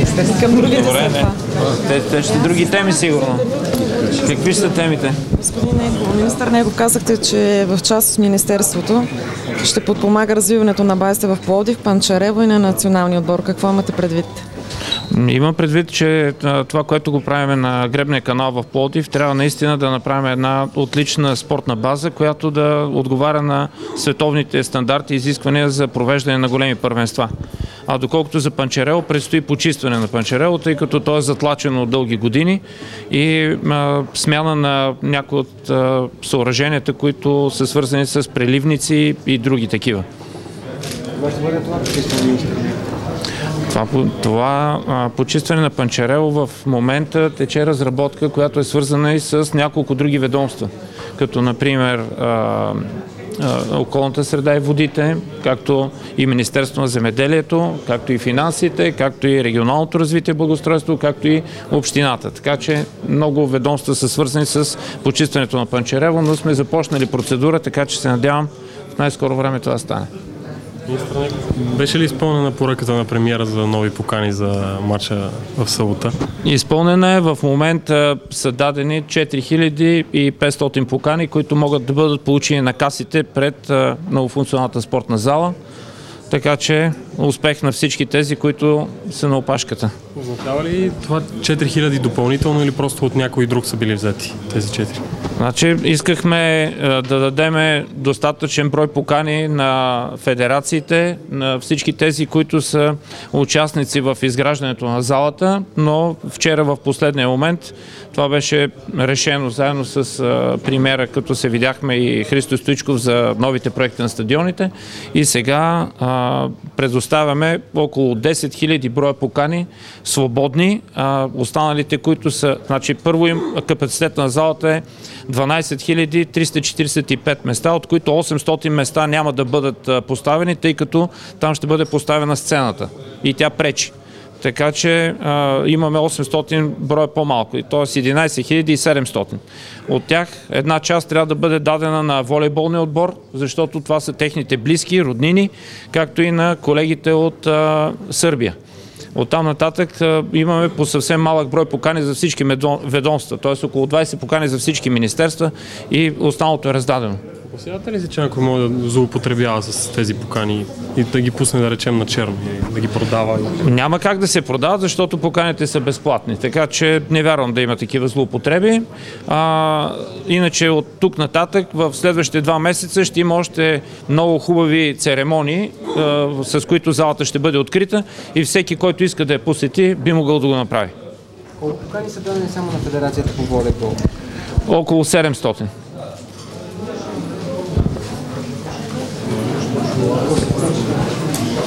Към другите Добре, са не. това. Те ще други теми сигурно. Какви са темите? Господин Нейков, министър Нейков, казахте, че в част от Министерството ще подпомага развиването на базите в Пловдив, Панчарево и на националния отбор. Какво имате предвид? Имам предвид, че това, което го правим на гребния канал в Пловдив, трябва наистина да направим една отлична спортна база, която да отговаря на световните стандарти и изисквания за провеждане на големи първенства. А доколкото за Панчарево, предстои почистване на Панчарево, тъй като то е затлачено от дълги години и смяна на някои от съоръженията, които са свързани с преливници и други такива. Това почистване на Панчарево в момента тече разработка, която е свързана и с няколко други ведомства, като например околната среда и водите, както и Министерство на земеделието, както и финансите, както и регионалното развитие и благоустройство, както и общината. Така че много ведомства са свързани с почистването на Панчарево, но сме започнали процедура, така че се надявам в най-скоро време това да стане. Беше ли изпълнена поръката на премиера за нови покани за матча в събота? Изпълнена е. В момента са дадени 4500 покани, които могат да бъдат получени на касите пред многофункционалната спортна зала. Така че успех на всички тези, които са на опашката. Означава ли това 4000 допълнително или просто от някой друг са били взети тези 4? Значи искахме да дадем достатъчен брой покани на федерациите, на всички тези, които са участници в изграждането на залата, но вчера в последния момент това беше решено заедно с премиера, като се видяхме и Христо Стоичков за новите проекти на стадионите и сега предоставяме около 10 000 броя покани свободни, останалите, които са, значи първо им капацитет на залата е 12 345 места, от които 800 места няма да бъдат поставени, тъй като там ще бъде поставена сцената и тя пречи. Така че имаме 800 броя по-малко, т.е. 11 700. От тях една част трябва да бъде дадена на волейболния отбор, защото това са техните близки, роднини, както и на колегите от Сърбия. Оттам нататък имаме по съвсем малък брой покани за всички ведомства, т.е. около 20 покани за всички министерства и останалото е раздадено. Опасявате ли се, че някой може да злоупотребява с тези покани и да ги пусне, да речем, на черно, да ги продава? Няма как да се продават, защото поканите са безплатни, така че не вярвам да има такива злоупотреби. Иначе от тук нататък в следващите 2 месеца ще има още много хубави церемонии, с които залата ще бъде открита и всеки, който иска да я посети, би могъл да го направи. Колко покани са дадени само на Федерацията по волейбол? Около 700.